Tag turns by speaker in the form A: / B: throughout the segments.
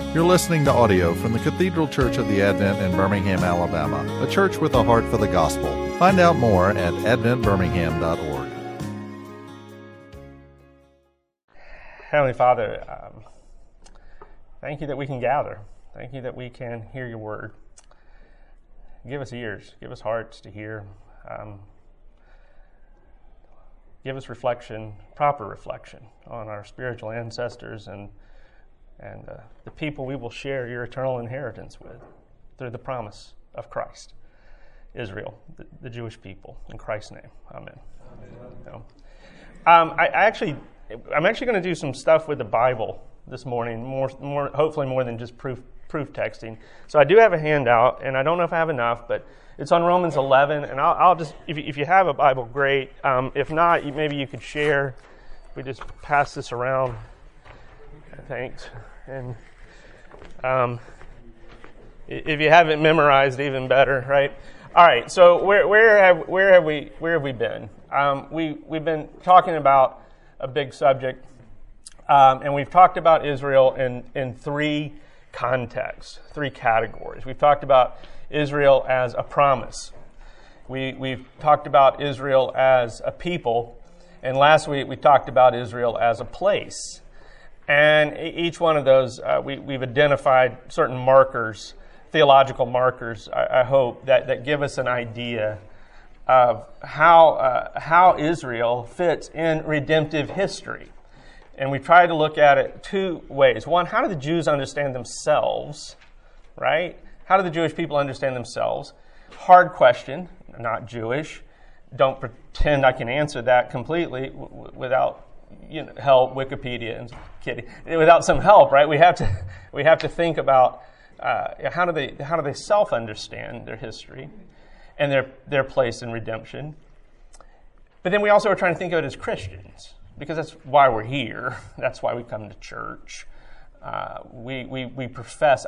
A: You're listening to audio from the Cathedral Church of the Advent in Birmingham, Alabama, a church with a heart for the gospel. Find out more at adventbirmingham.org.
B: Heavenly Father, thank you that we can gather. Thank you that we can hear your word. Give us ears, give us hearts to hear. Give us reflection, proper reflection on our spiritual ancestors and the people we will share your eternal inheritance with through the promise of Christ, Israel, the Jewish people. In Christ's name, amen. So, I'm actually going to do some stuff with the Bible this morning, more hopefully more than just proof texting. So I do have a handout, and I don't know if I have enough, but it's on Romans 11, and I'll just, if you have a Bible, great. If not, maybe you could share. We just pass this around. Thanks. And if you haven't memorized, even better, right? All right. So where have we been? We've been talking about a big subject, and we've talked about Israel in three contexts, three categories. We've talked about Israel as a promise. We've talked about Israel as a people, and last week we talked about Israel as a place. And each one of those, we've identified certain markers, theological markers, I hope, that give us an idea of how Israel fits in redemptive history. And we try to look at it two ways. One, how do the Jews understand themselves, right? How do the Jewish people understand themselves? Hard question, not Jewish. Don't pretend I can answer that completely without help, Wikipedia, and kidding. Without some help, right? We have to think about how do they self-understand their history and their place in redemption. But then we also are trying to think of it as Christians, because that's why we're here. That's why we come to church. We profess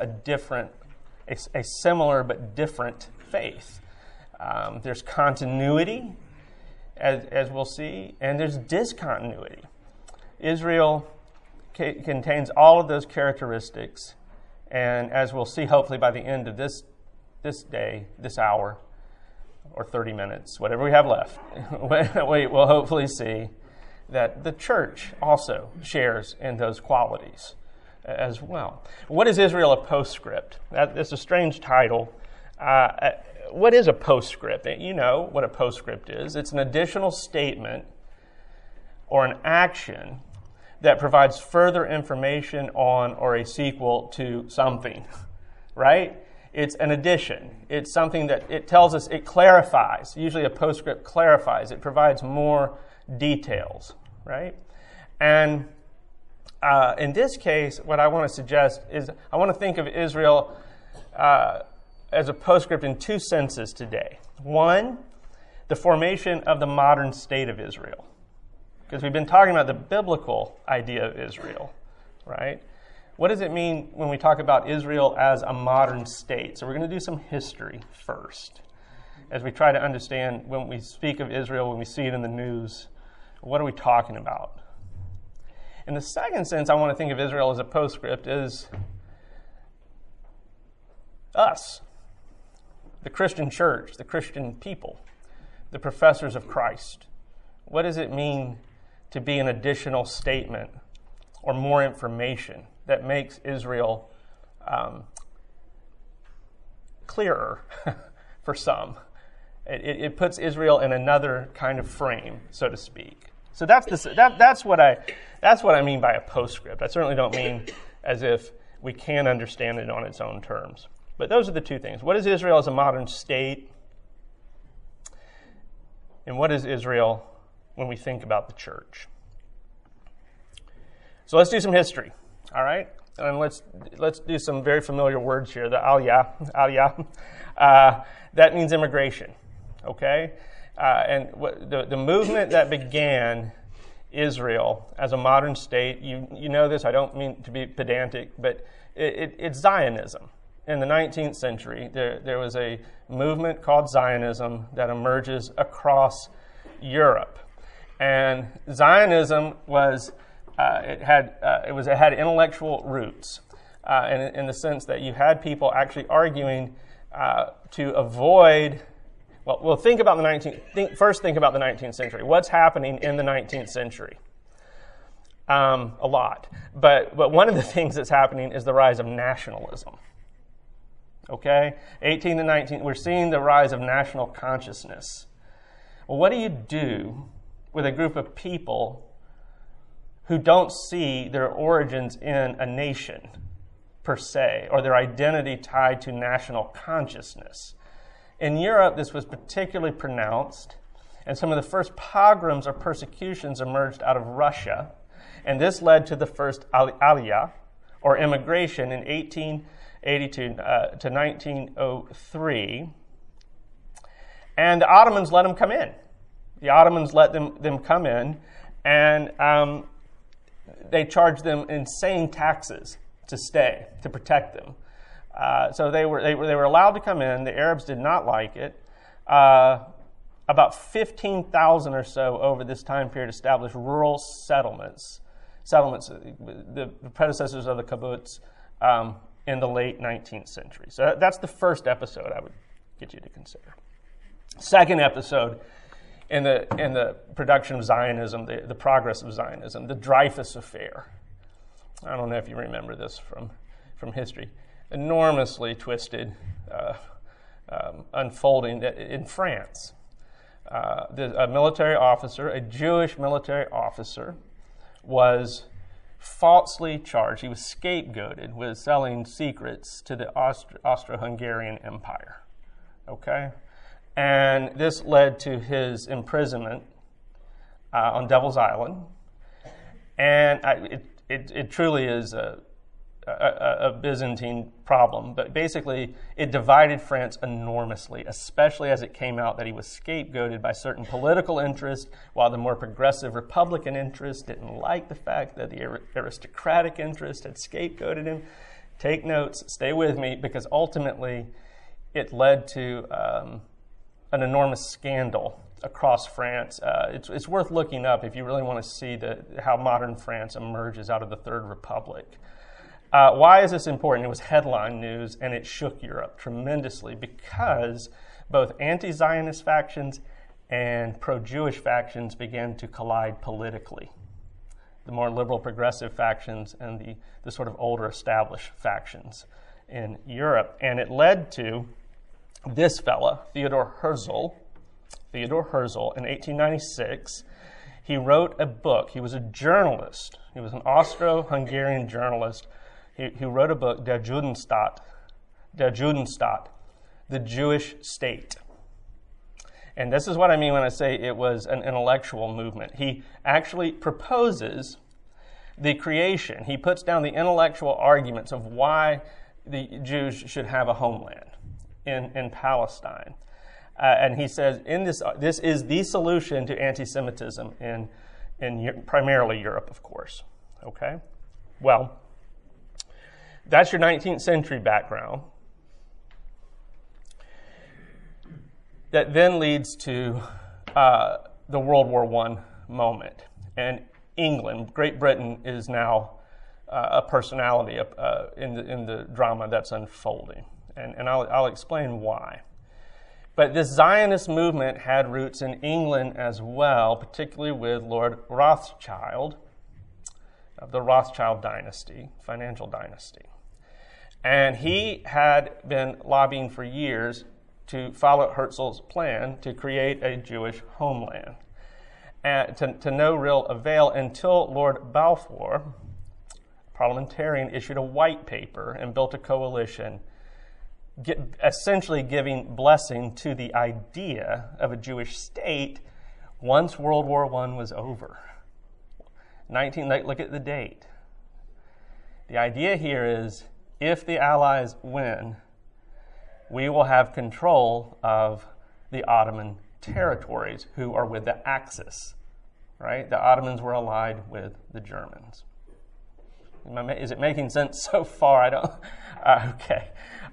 B: a similar but different faith. There's continuity, as we'll see, and there's discontinuity. Israel contains all of those characteristics, and as we'll see, hopefully by the end of this day, this hour, or 30 minutes, whatever we have left, we'll hopefully see that the church also shares in those qualities as well. What is Israel a postscript? That's a strange title. What is a postscript? You know what a postscript is. It's an additional statement or an action that provides further information on or a sequel to something, right? It's an addition. It's something that it tells us, it clarifies. Usually a postscript clarifies. It provides more details, right? And in this case, what I want to suggest is I want to think of Israel as a postscript in two senses today. One, the formation of the modern state of Israel. Because we've been talking about the biblical idea of Israel, right? What does it mean when we talk about Israel as a modern state? So we're going to do some history first, as we try to understand when we speak of Israel, when we see it in the news, what are we talking about? In the second sense, I want to think of Israel as a postscript is us, the Christian church, the Christian people, the professors of Christ. What does it mean to be an additional statement or more information that makes Israel clearer for some? It puts Israel in another kind of frame, so to speak. So that's what I mean by a postscript. I certainly don't mean as if we can understand it on its own terms. But those are the two things. What is Israel as a modern state? And what is Israel when we think about the church? So let's do some history, all right? And let's do some very familiar words here. The aliyah. That means immigration, okay? And the movement that began Israel as a modern state, you know this, I don't mean to be pedantic, but it's Zionism. In the 19th century, there was a movement called Zionism that emerges across Europe. And Zionism was it had intellectual roots. in the sense that you had people actually arguing to avoid. Well, think about the 19th century. What's happening in the 19th century? A lot. But one of the things that's happening is the rise of nationalism. Okay? 18 to 19, we're seeing the rise of national consciousness. Well, what do you do with a group of people who don't see their origins in a nation per se, or their identity tied to national consciousness? In Europe, this was particularly pronounced, and some of the first pogroms or persecutions emerged out of Russia, and this led to the first Aliyah, or immigration, in 1882 to 1903, and the Ottomans let them come in. The Ottomans let them come in, and they charged them insane taxes to stay, to protect them. So they were allowed to come in. The Arabs did not like it. About 15,000 or so over this time period established rural settlements, the predecessors of the kibbutz, in the late 19th century. So that's the first episode I would get you to consider. Second episode in the production of Zionism, the progress of Zionism, the Dreyfus Affair. I don't know if you remember this from history. Enormously twisted unfolding in France. A military officer, a Jewish military officer, was falsely charged. He was scapegoated with selling secrets to the Austro-Hungarian Empire. Okay? And this led to his imprisonment on Devil's Island. And it truly is a Byzantine problem, but basically it divided France enormously, especially as it came out that he was scapegoated by certain political interests, while the more progressive Republican interests didn't like the fact that the aristocratic interest had scapegoated him. Take notes, stay with me, because ultimately it led to an enormous scandal across France. It's worth looking up if you really want to see how modern France emerges out of the Third Republic. Why is this important? It was headline news, and it shook Europe tremendously because both anti-Zionist factions and pro-Jewish factions began to collide politically. The more liberal progressive factions and the sort of older established factions in Europe. And it led to this fella, Theodor Herzl, in 1896. He wrote a book. He was a journalist. He was an Austro-Hungarian journalist. He wrote a book, Der Judenstaat, the Jewish State. And this is what I mean when I say it was an intellectual movement. He actually proposes the creation. He puts down the intellectual arguments of why the Jews should have a homeland in Palestine. And he says, this is the solution to anti-Semitism in primarily Europe, of course. Okay? Well, that's your 19th century background. That then leads to the World War I moment. And England, Great Britain, is now a personality in the drama that's unfolding. And I'll explain why. But this Zionist movement had roots in England as well, particularly with Lord Rothschild, of the Rothschild dynasty, financial dynasty. And he had been lobbying for years to follow Herzl's plan to create a Jewish homeland, and to no real avail until Lord Balfour, parliamentarian, issued a white paper and built a coalition, essentially giving blessing to the idea of a Jewish state once World War I was over. Look at the date. The idea here is, if the Allies win, we will have control of the Ottoman territories, who are with the Axis, right? The Ottomans were allied with the Germans. Is it making sense so far? I don't. Okay.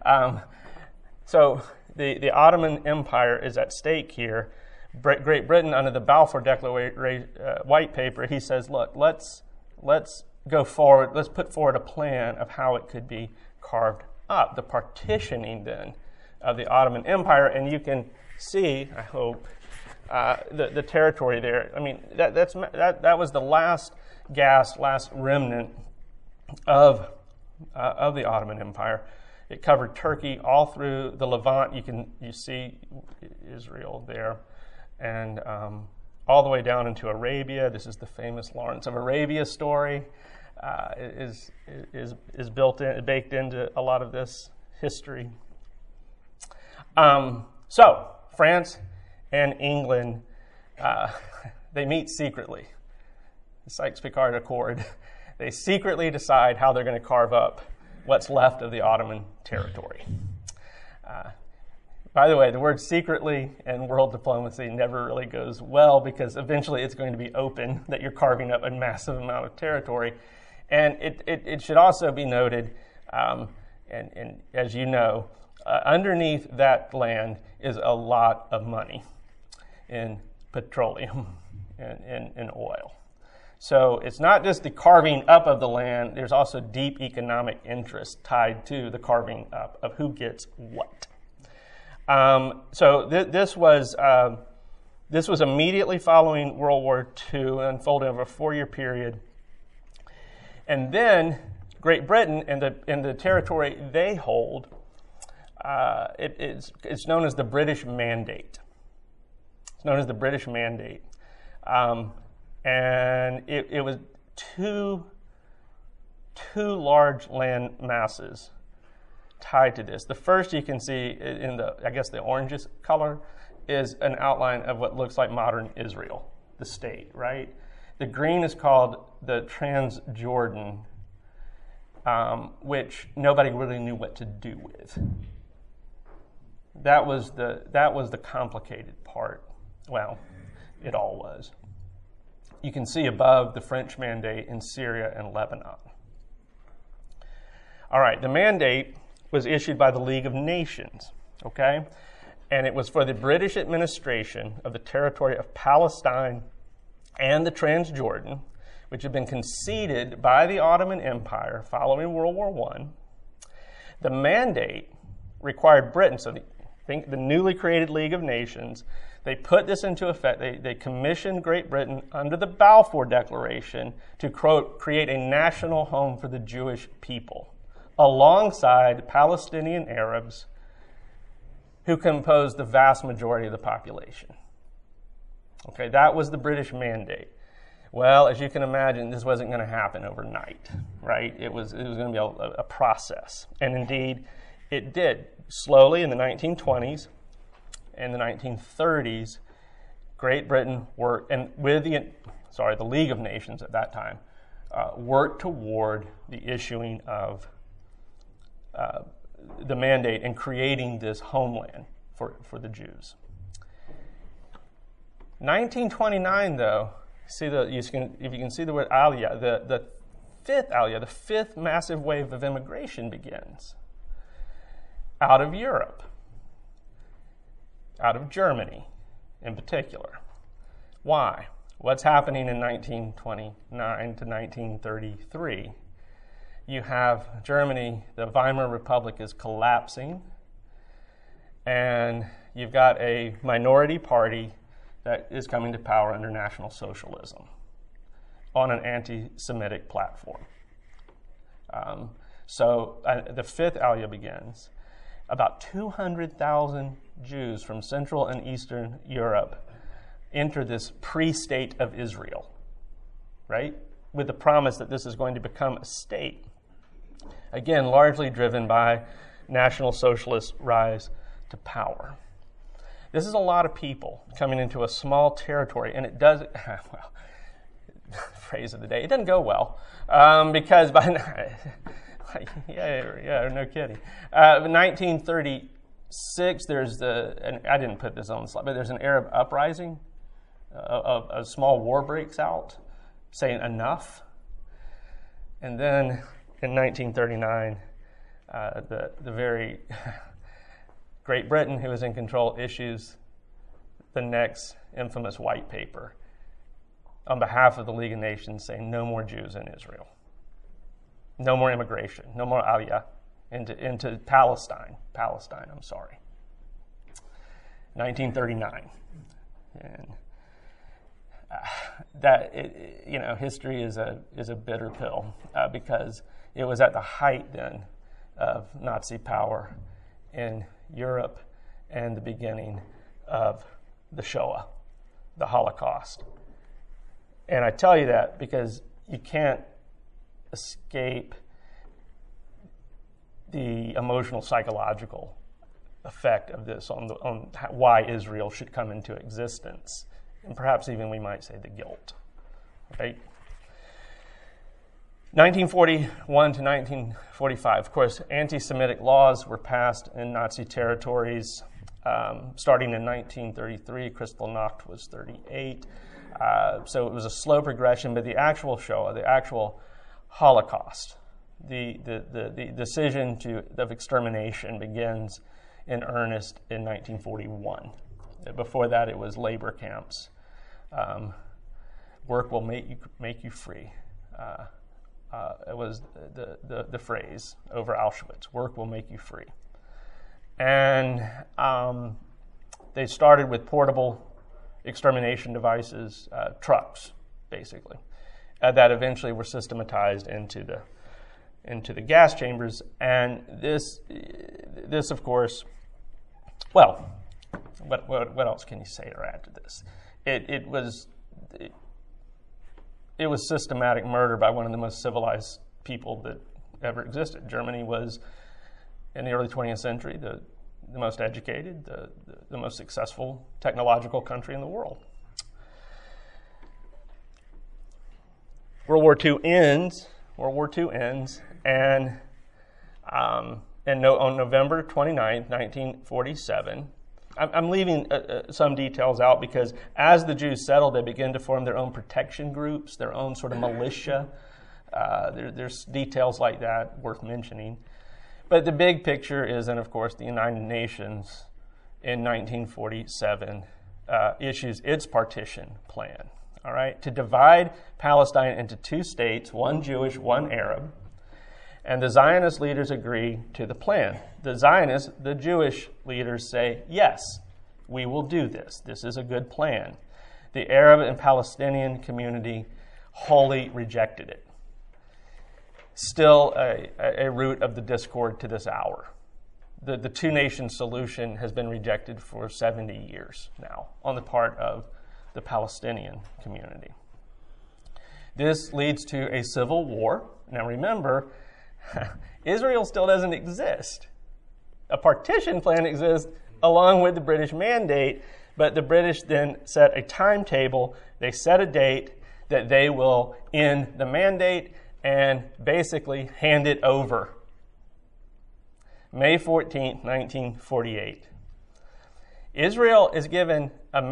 B: So the Ottoman Empire is at stake here. Great Britain, under the Balfour Declaration white paper, he says, look, let's go forward. Let's put forward a plan of how it could be carved up. The partitioning then of the Ottoman Empire, and you can see, I hope, the territory there. I mean, that was the last gasp, last remnant of the Ottoman Empire. It covered Turkey all through the Levant. You see Israel there, and all the way down into Arabia. This is the famous Lawrence of Arabia story. Is baked into a lot of this history. So France and England, they meet secretly. The Sykes-Picot Accord. They secretly decide how they're going to carve up what's left of the Ottoman territory. By the way, the word secretly and world diplomacy never really goes well, because eventually it's going to be open that you're carving up a massive amount of territory. And it should also be noted, and as you know, underneath that land is a lot of money in petroleum and in oil. So it's not just the carving up of the land, there's also deep economic interest tied to the carving up of who gets what. This was immediately following World War II, unfolding over a 4-year period. And then Great Britain and the territory they hold, it's known as the British Mandate. It's known as the British Mandate. And it was two large land masses tied to this. The first you can see in the orangish color is an outline of what looks like modern Israel, the state, right? The green is called the Transjordan, which nobody really knew what to do with. That was the complicated part. Well, it all was. You can see above the French mandate in Syria and Lebanon. All right, the mandate was issued by the League of Nations, okay? And it was for the British administration of the territory of Palestine and the Transjordan, which had been conceded by the Ottoman Empire following World War I. The mandate required Britain, so think the newly created League of Nations, they put this into effect. They commissioned Great Britain under the Balfour Declaration to, quote, create a national home for the Jewish people, alongside Palestinian Arabs who compose the vast majority of the population. Okay, that was the British mandate. Well, as you can imagine, this wasn't going to happen overnight, right? It was going to be a process. And indeed, it did. Slowly in the 1920s and the 1930s, Great Britain worked, and with the League of Nations at that time, worked toward the issuing of the mandate and creating this homeland for the Jews. 1929, though, if you can see the word Aliyah, the fifth Aliyah, the fifth massive wave of immigration begins out of Europe, out of Germany in particular. Why? What's happening in 1929 to 1933? You have Germany, the Weimar Republic is collapsing, and you've got a minority party that is coming to power under National Socialism on an anti-Semitic platform. The fifth Aliyah begins. About 200,000 Jews from Central and Eastern Europe enter this pre-state of Israel, right? With the promise that this is going to become a state. Again, largely driven by National Socialist rise to power. This is a lot of people coming into a small territory, and it does, well, phrase of the day, it doesn't go well, because by, no kidding. 1936, and I didn't put this on the slide, but there's an Arab uprising. A small war breaks out, saying enough. And then in 1939, the very Great Britain, who was in control, issues the next infamous white paper on behalf of the League of Nations saying no more Jews in Israel. No more immigration. No more aliyah into Palestine. 1939. And history is a bitter pill because it was at the height then of Nazi power in Europe and the beginning of the Shoah, the Holocaust. And I tell you that because you can't escape the emotional, psychological effect of this on why Israel should come into existence, and perhaps even we might say the guilt. Right? 1941 to 1945, of course, anti-Semitic laws were passed in Nazi territories. Starting in 1933, Kristallnacht was 38. So it was a slow progression, but the actual Shoah, the actual Holocaust, the decision of extermination begins in earnest in 1941. Before that, it was labor camps. Work will make you free. It was the phrase over Auschwitz. Work will make you free. And they started with portable extermination devices, trucks, basically, that eventually were systematized into the gas chambers. And this of course, well, what else can you say or add to this? It was systematic murder by one of the most civilized people that ever existed. Germany was, in the early 20th century, the most educated, the most successful technological country in the world. World War II ends, and on November 29th, 1947, I'm leaving some details out because as the Jews settled, they began to form their own protection groups, their own sort of militia. There's details like that worth mentioning. But the big picture is, and of course, the United Nations in 1947 issues its partition plan, all right, to divide Palestine into two states, one Jewish, one Arab. And the Zionist leaders agree to the plan. The Jewish leaders say, yes, we will do this. This is a good plan. The Arab and Palestinian community wholly rejected it. Still a root of the discord to this hour. The two-nation solution has been rejected for 70 years now on the part of the Palestinian community. This leads to a civil war. Now remember, Israel still doesn't exist. A partition plan exists along with the British mandate, but the British then set a timetable. They set a date that they will end the mandate and basically hand it over. May 14, 1948. Israel is given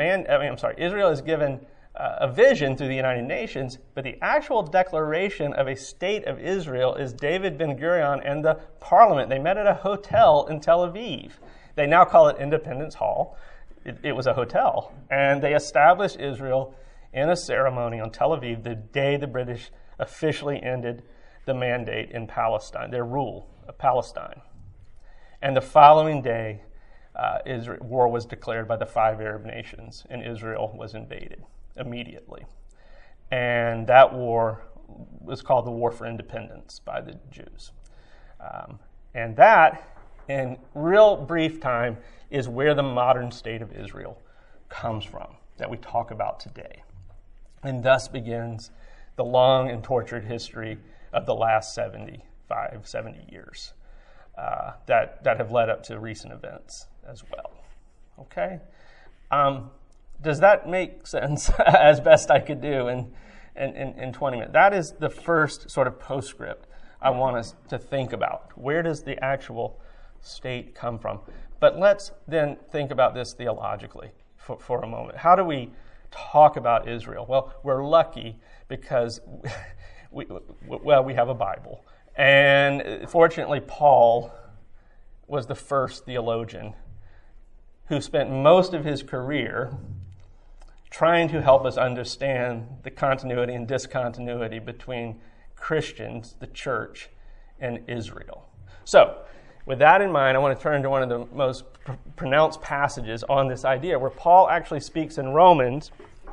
B: a vision through the United Nations, but the actual declaration of a state of Israel is David Ben-Gurion and the parliament. They met at a hotel in Tel Aviv. They now call it Independence Hall. It was a hotel. And they established Israel in a ceremony on Tel Aviv the day the British officially ended the mandate in Palestine, their rule of Palestine. And the following day, war was declared by the 5 Arab nations, and Israel was invaded immediately. And that war was called the War for Independence by the Jews. And that, in real brief time, is where the modern state of Israel comes from, that we talk about today. And thus begins the long and tortured history of the last 70 years that have led up to recent events as well. Okay? Does that make sense as best I could do in 20 minutes? That is the first sort of postscript I want us to think about. Where does the actual state come from? But let's then think about this theologically for a moment. How do we talk about Israel? Well, we're lucky because we have a Bible. And fortunately, Paul was the first theologian who spent most of his career trying to help us understand the continuity and discontinuity between Christians, the church, and Israel. So, with that in mind, I want to turn to one of the most pronounced passages on this idea, where Paul actually speaks in Romans.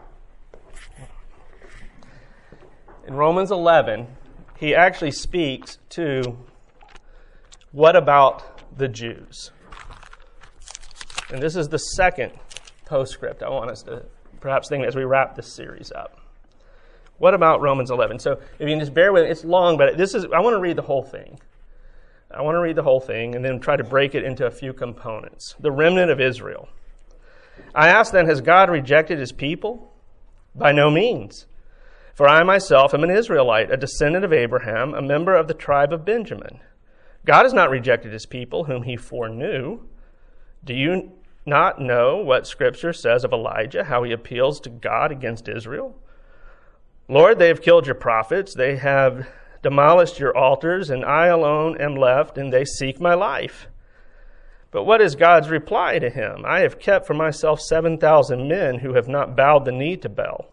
B: In Romans 11, he actually speaks to what about the Jews? And this is the second postscript I want us to perhaps think as we wrap this series up. What about Romans 11? So if you can just bear with it, it's long, but I want to read the whole thing. I want to read the whole thing and then try to break it into a few components. The remnant of Israel. I ask then, has God rejected his people? By no means. For I myself am an Israelite, a descendant of Abraham, a member of the tribe of Benjamin. God has not rejected his people, whom he foreknew. Do you not know what Scripture says of Elijah, how he appeals to God against Israel? Lord, they have killed your prophets, they have demolished your altars, and I alone am left, and they seek my life. But what is God's reply to him? I have kept for myself 7,000 men who have not bowed the knee to Baal.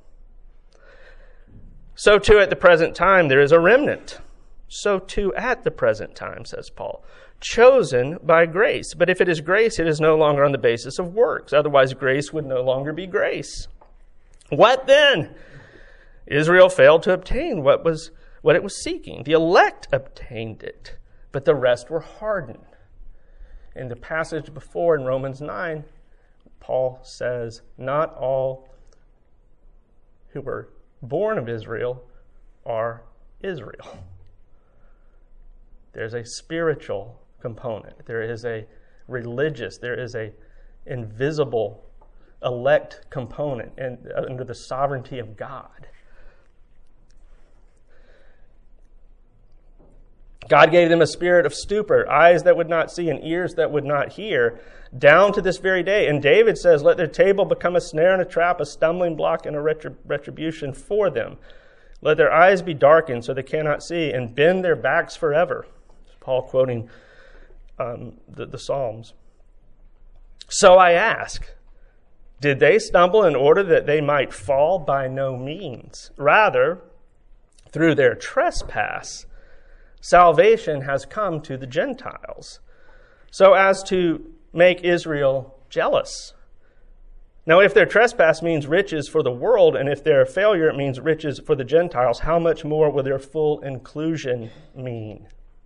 B: So too at the present time there is a remnant. So too at the present time, says Paul, chosen by grace. But if it is grace, it is no longer on the basis of works. Otherwise, grace would no longer be grace. What then? Israel failed to obtain what it was seeking. The elect obtained it, but the rest were hardened. In the passage before in Romans 9, Paul says, not all who were born of Israel are Israel. There's a spiritual component. There is a religious, there is a invisible elect component under the sovereignty of God. God gave them a spirit of stupor, eyes that would not see and ears that would not hear, down to this very day. And David says, let their table become a snare and a trap, a stumbling block and a retribution for them. Let their eyes be darkened so they cannot see, and bend their backs forever. Paul quoting the Psalms. So I ask, did they stumble in order that they might fall? By no means. Rather, through their trespass, salvation has come to the Gentiles, so as to make Israel jealous. Now, if their trespass means riches for the world, and if their failure means riches for the Gentiles, how much more will their full inclusion mean?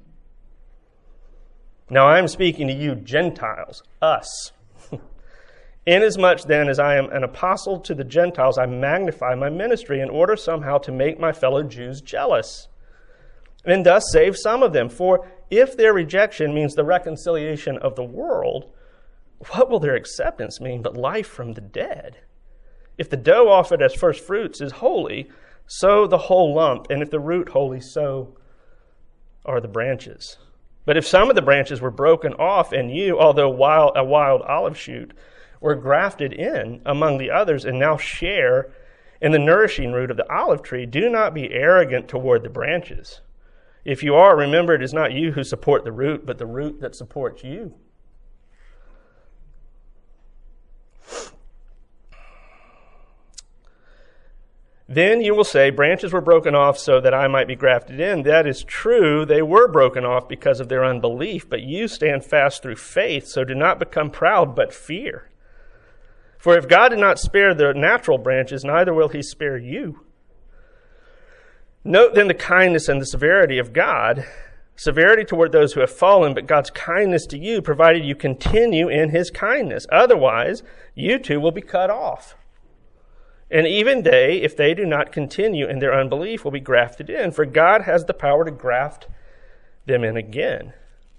B: Now, I am speaking to you, Gentiles, us. Inasmuch then as I am an apostle to the Gentiles, I magnify my ministry in order somehow to make my fellow Jews jealous, and thus save some of them. For if their rejection means the reconciliation of the world, what will their acceptance mean but life from the dead? If the dough offered as first fruits is holy, so the whole lump, and if the root holy, so are the branches. But if some of the branches were broken off, and you, although a wild olive shoot, were grafted in among the others, and now share in the nourishing root of the olive tree, do not be arrogant toward the branches. If you are, remember it is not you who support the root, but the root that supports you. Then you will say, branches were broken off so that I might be grafted in. That is true. They were broken off because of their unbelief, but you stand fast through faith, so do not become proud, but fear. For if God did not spare the natural branches, neither will he spare you. Note then the kindness and the severity of God, severity toward those who have fallen, but God's kindness to you, provided you continue in his kindness. Otherwise, you too will be cut off. And even they, if they do not continue in their unbelief, will be grafted in, for God has the power to graft them in again.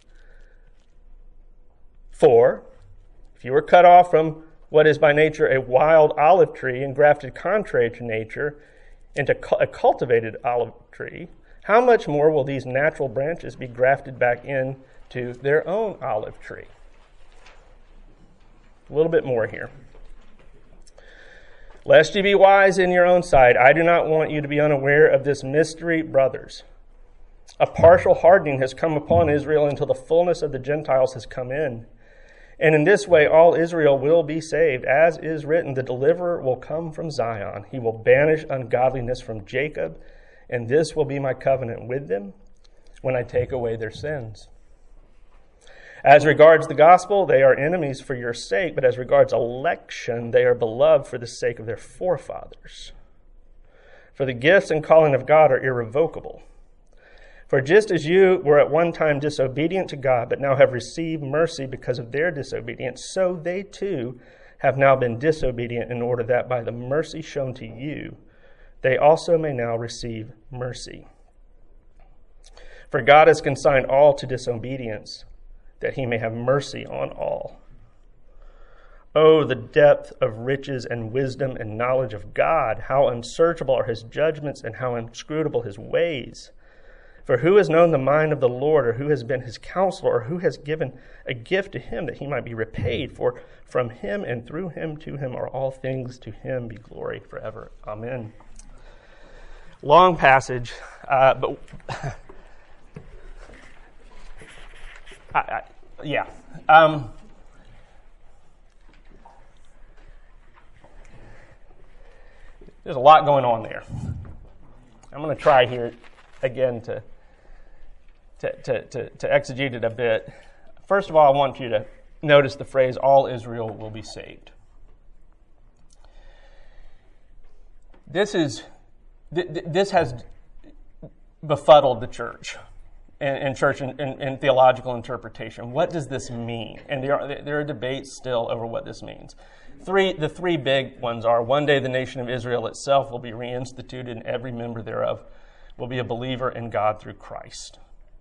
B: For if you were cut off from what is by nature a wild olive tree and grafted contrary to nature into a cultivated olive tree, how much more will these natural branches be grafted back into their own olive tree? A little bit more here. Lest you be wise in your own sight, I do not want you to be unaware of this mystery, brothers. A partial hardening has come upon Israel until the fullness of the Gentiles has come in. And in this way all Israel will be saved. As is written, the deliverer will come from Zion. He will banish ungodliness from Jacob, and this will be my covenant with them. when I take away their sins. As regards the gospel, they are enemies for your sake, but as regards election, they are beloved for the sake of their forefathers. For the gifts and calling of God are irrevocable. For just as you were at one time disobedient to God, but now have received mercy because of their disobedience, so they too have now been disobedient, in order that by the mercy shown to you, they also may now receive mercy. For God has consigned all to disobedience, that he may have mercy on all. Oh, the depth of riches and wisdom and knowledge of God! How unsearchable are his judgments and how inscrutable his ways! For who has known the mind of the Lord, or who has been his counselor, or who has given a gift to him that he might be repaid? For from him and through him to him are all things. To him be glory forever. Amen. Long passage, but yeah. There's a lot going on there. I'm going to try here again to exegete it a bit. First of all, I want you to notice the phrase, all Israel will be saved. This has befuddled the church and church and theological interpretation. What does this mean? And there are debates still over what this means. The three big ones are, one day the nation of Israel itself will be reinstituted, and every member thereof will be a believer in God through Christ.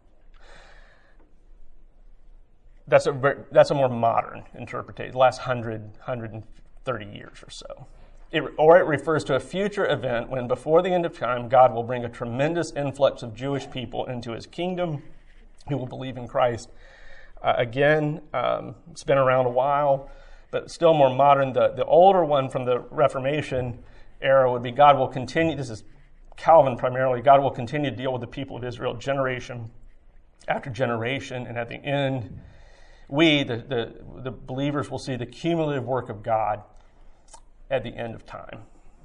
B: That's a more modern interpretation, the last 130 years or so. It refers to a future event when, before the end of time, God will bring a tremendous influx of Jewish people into his kingdom who will believe in Christ. It's been around a while, but still more modern. The older one from the Reformation era would be God will continue, this is Calvin primarily, God will continue to deal with the people of Israel generation after generation, and at the end, we, the believers, will see the cumulative work of God at the end of time.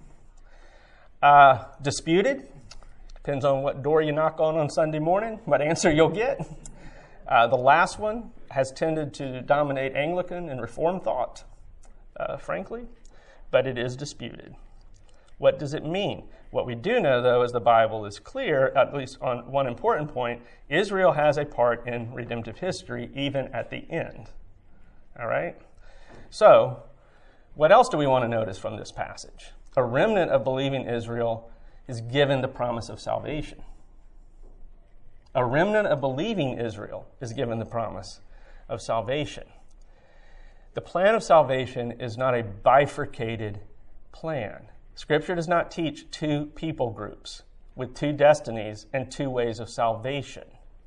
B: Disputed. Depends on what door you knock on Sunday morning, what answer you'll get. The last one has tended to dominate Anglican and Reformed thought, frankly, but it is disputed. What does it mean? What we do know, though, is the Bible is clear, at least on one important point. Israel has a part in redemptive history, even at the end. All right? So, what else do we want to notice from this passage? A remnant of believing Israel is given the promise of salvation. A remnant of believing Israel is given the promise of salvation. The plan of salvation is not a bifurcated plan. Scripture does not teach two people groups with two destinies and two ways of salvation.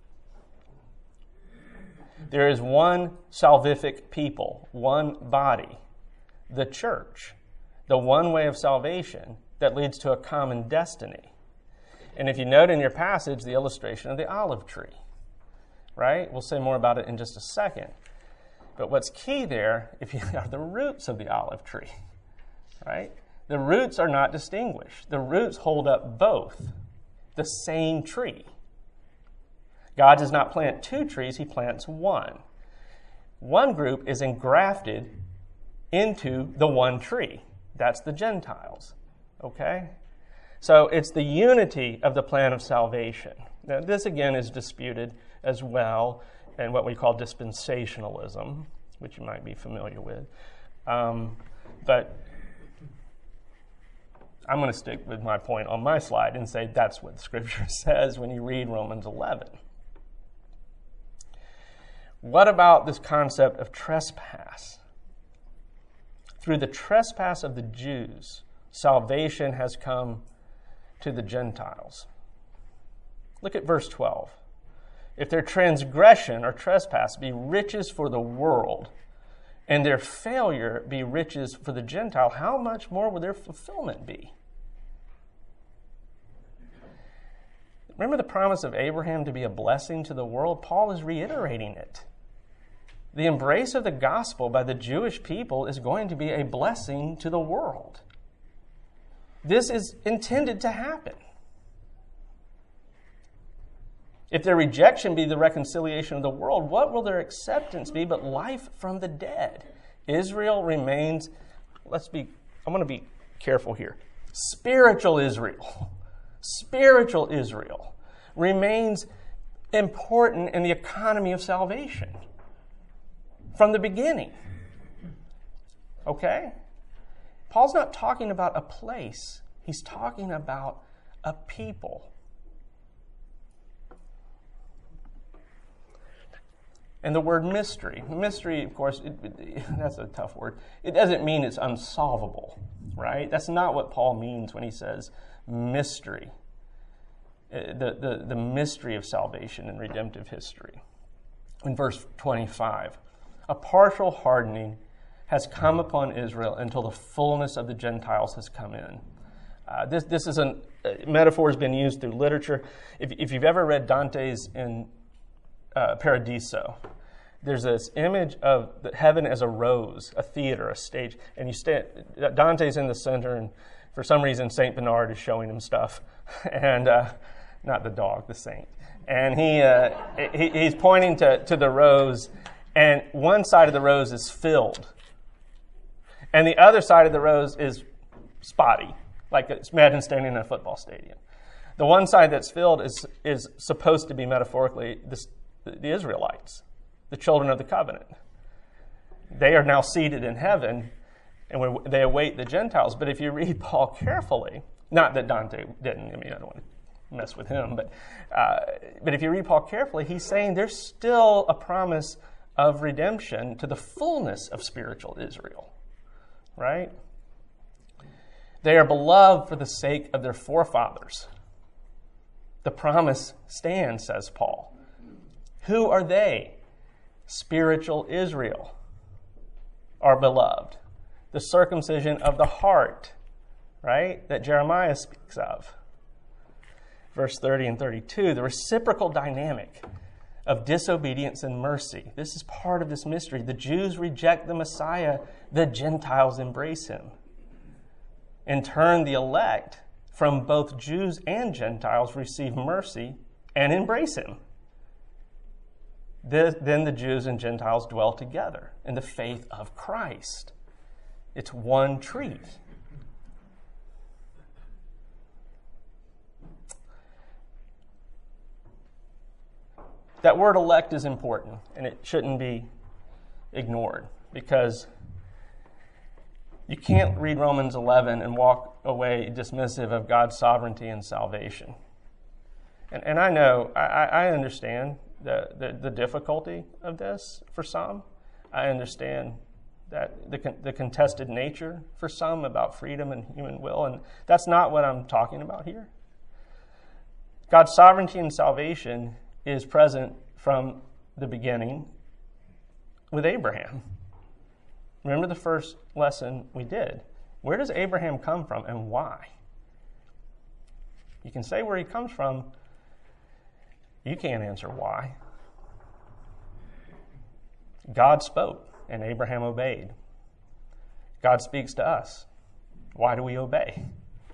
B: There is one salvific people, one body, the church, the one way of salvation that leads to a common destiny. And if you note in your passage the illustration of the olive tree, right? We'll say more about it in just a second. But what's key there are the roots of the olive tree, right? The roots are not distinguished. The roots hold up both, the same tree. God does not plant two trees, he plants one. One group is engrafted into the one tree. That's the Gentiles, okay? So it's the unity of the plan of salvation. Now, this again is disputed as well in what we call dispensationalism, which you might be familiar with. But I'm going to stick with my point on my slide and say that's what Scripture says when you read Romans 11. What about this concept of trespass? Through the trespass of the Jews, salvation has come to the Gentiles. Look at verse 12. If their transgression or trespass be riches for the world, and their failure be riches for the Gentile, how much more will their fulfillment be? Remember the promise of Abraham to be a blessing to the world? Paul is reiterating it. The embrace of the gospel by the Jewish people is going to be a blessing to the world. This is intended to happen. If their rejection be the reconciliation of the world, what will their acceptance be but life from the dead? Israel remains, I'm going to be careful here. Spiritual Israel remains important in the economy of salvation from the beginning. Okay? Paul's not talking about a place. He's talking about a people. And the word mystery. Mystery, of course, that's a tough word. It doesn't mean it's unsolvable, right? That's not what Paul means when he says mystery. The mystery of salvation and redemptive history. In verse 25, a partial hardening has come upon Israel until the fullness of the Gentiles has come in. This is a metaphor has been used through literature. If you've ever read Dante's in Paradiso, there's this image of heaven as a rose, a theater, a stage, and Dante's in the center, and for some reason Saint Bernard is showing him stuff, and not the dog, the saint, and he's pointing to the rose, and one side of the rose is filled, and the other side of the rose is spotty, like imagine standing in a football stadium. The one side that's filled is supposed to be metaphorically the Israelites, the children of the covenant. They are now seated in heaven, and they await the Gentiles. But if you read Paul carefully, not that Dante didn't, I don't want to mess with him, but if you read Paul carefully, he's saying there's still a promise of redemption to the fullness of spiritual Israel, right? They are beloved for the sake of their forefathers. The promise stands, says Paul. Who are they? Spiritual Israel are beloved. The circumcision of the heart, right, that Jeremiah speaks of. Verse 30 and 32, the reciprocal dynamic of disobedience and mercy. This is part of this mystery. The Jews reject the Messiah, the Gentiles embrace him. In turn, the elect from both Jews and Gentiles receive mercy and embrace him. Then the Jews and Gentiles dwell together in the faith of Christ. It's one tree. That word elect is important, and it shouldn't be ignored, because you can't read Romans 11 and walk away dismissive of God's sovereignty and salvation. And I know, I understand the difficulty of this for some. I understand that the contested nature for some about freedom and human will, and that's not what I'm talking about here. God's sovereignty and salvation is present from the beginning with Abraham. Remember the first lesson we did. Where does Abraham come from and why? You can say where he comes from. You can't answer why. God spoke and Abraham obeyed. God speaks to us. Why do we obey?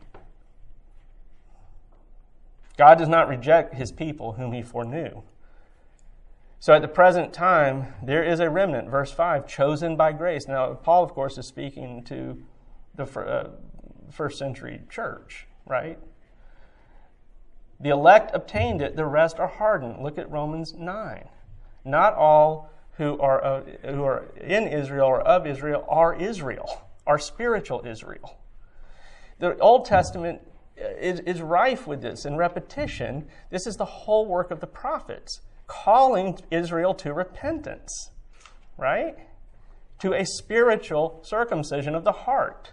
B: God does not reject his people whom he foreknew. So at the present time, there is a remnant, verse 5, chosen by grace. Now, Paul, of course, is speaking to the first century church, right? The elect obtained it, the rest are hardened. Look at Romans 9. Not all who are in Israel or of Israel, are spiritual Israel. The Old Testament is rife with this in repetition. This is the whole work of the prophets, calling Israel to repentance, right? To a spiritual circumcision of the heart.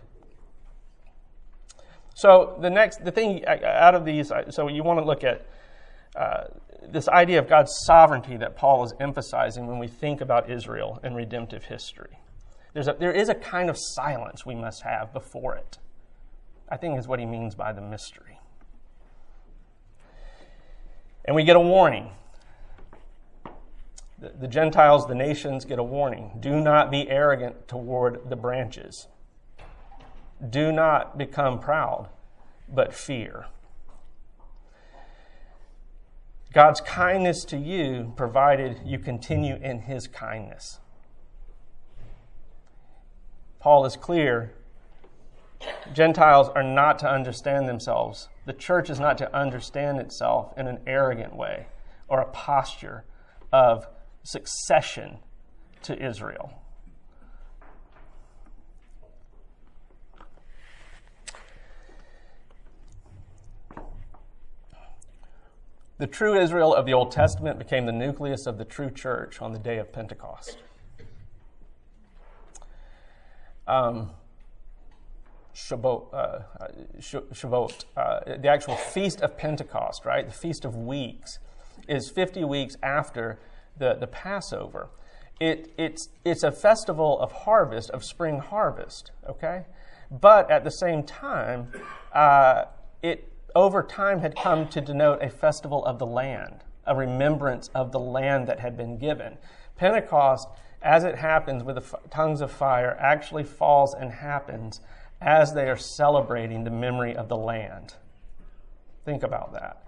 B: So the thing out of these, so you want to look at this idea of God's sovereignty that Paul is emphasizing when we think about Israel and redemptive history. There is a kind of silence we must have before it, I think is what he means by the mystery. And we get a warning. The Gentiles, the nations, get a warning. Do not be arrogant toward the branches. Do not become proud, but fear. God's kindness to you provided you continue in his kindness. Paul is clear. Gentiles are not to understand themselves. The church is not to understand itself in an arrogant way or a posture of succession to Israel. The true Israel of the Old Testament became the nucleus of the true church on the day of Pentecost. Shavuot, the actual Feast of Pentecost, right? The Feast of Weeks is 50 weeks after the Passover. It's a festival of harvest, of spring harvest, okay? But at the same time, it over time had come to denote a festival of the land, a remembrance of the land that had been given. Pentecost, as it happens with the tongues of fire, actually falls and happens as they are celebrating the memory of the land. Think about that.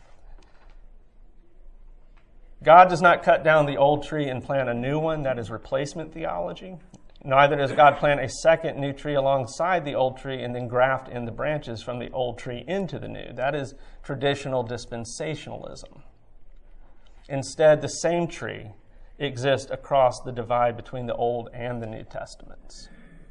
B: God does not cut down the old tree and plant a new one. That is replacement theology. Neither does God plant a second new tree alongside the old tree and then graft in the branches from the old tree into the new. That is traditional dispensationalism. Instead, the same tree exists across the divide between the Old and the New Testaments.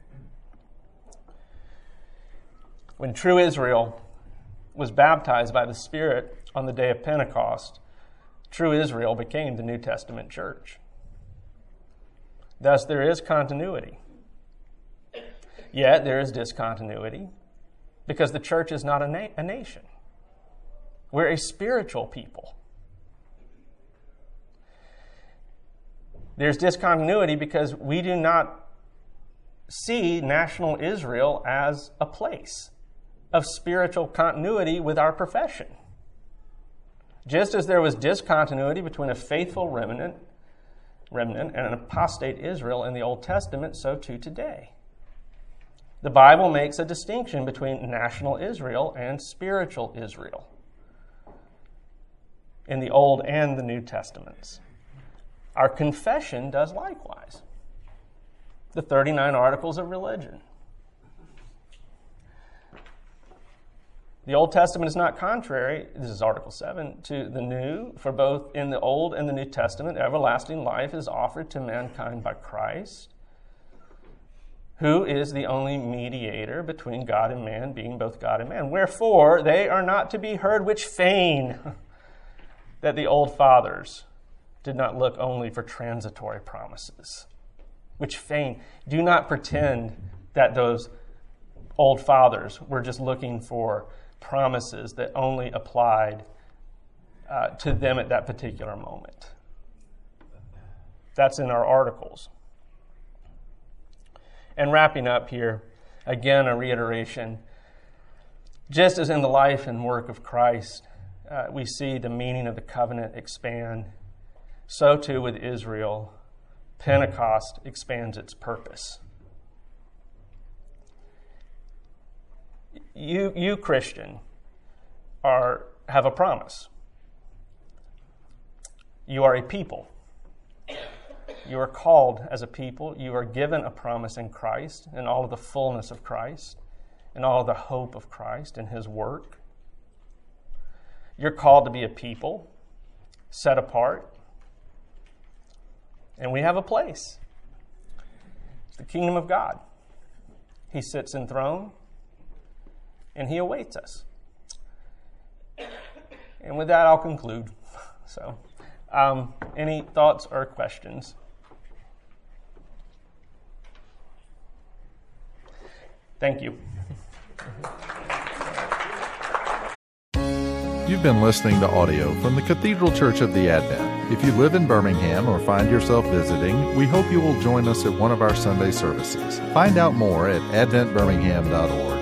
B: When true Israel was baptized by the Spirit on the day of Pentecost, true Israel became the New Testament church. Thus, there is continuity. Yet, there is discontinuity because the church is not a nation. We're a spiritual people. There's discontinuity because we do not see national Israel as a place of spiritual continuity with our profession. Just as there was discontinuity between a faithful remnant and an apostate Israel in the Old Testament, so too today. The Bible makes a distinction between national Israel and spiritual Israel in the Old and the New Testaments. Our confession does likewise. The 39 Articles of Religion. The Old Testament is not contrary, this is Article 7, to the New, for both in the Old and the New Testament, everlasting life is offered to mankind by Christ, who is the only mediator between God and man, being both God and man. Wherefore, they are not to be heard which feign that the old fathers did not look only for transitory promises. Which feign, do not pretend that those old fathers were just looking for promises that only applied to them at that particular moment. That's in our articles. And wrapping up here, again, a reiteration. Just as in the life and work of Christ, we see the meaning of the covenant expand, so too with Israel, Pentecost expands its purpose. You Christian, have a promise. You are a people. You are called as a people. You are given a promise in Christ, in all of the fullness of Christ, in all of the hope of Christ and his work. You're called to be a people, set apart. And we have a place. It's the kingdom of God. He sits enthroned, and he awaits us. And with that, I'll conclude. So, any thoughts or questions? Thank you.
A: You've been listening to audio from the Cathedral Church of the Advent. If you live in Birmingham or find yourself visiting, we hope you will join us at one of our Sunday services. Find out more at adventbirmingham.org.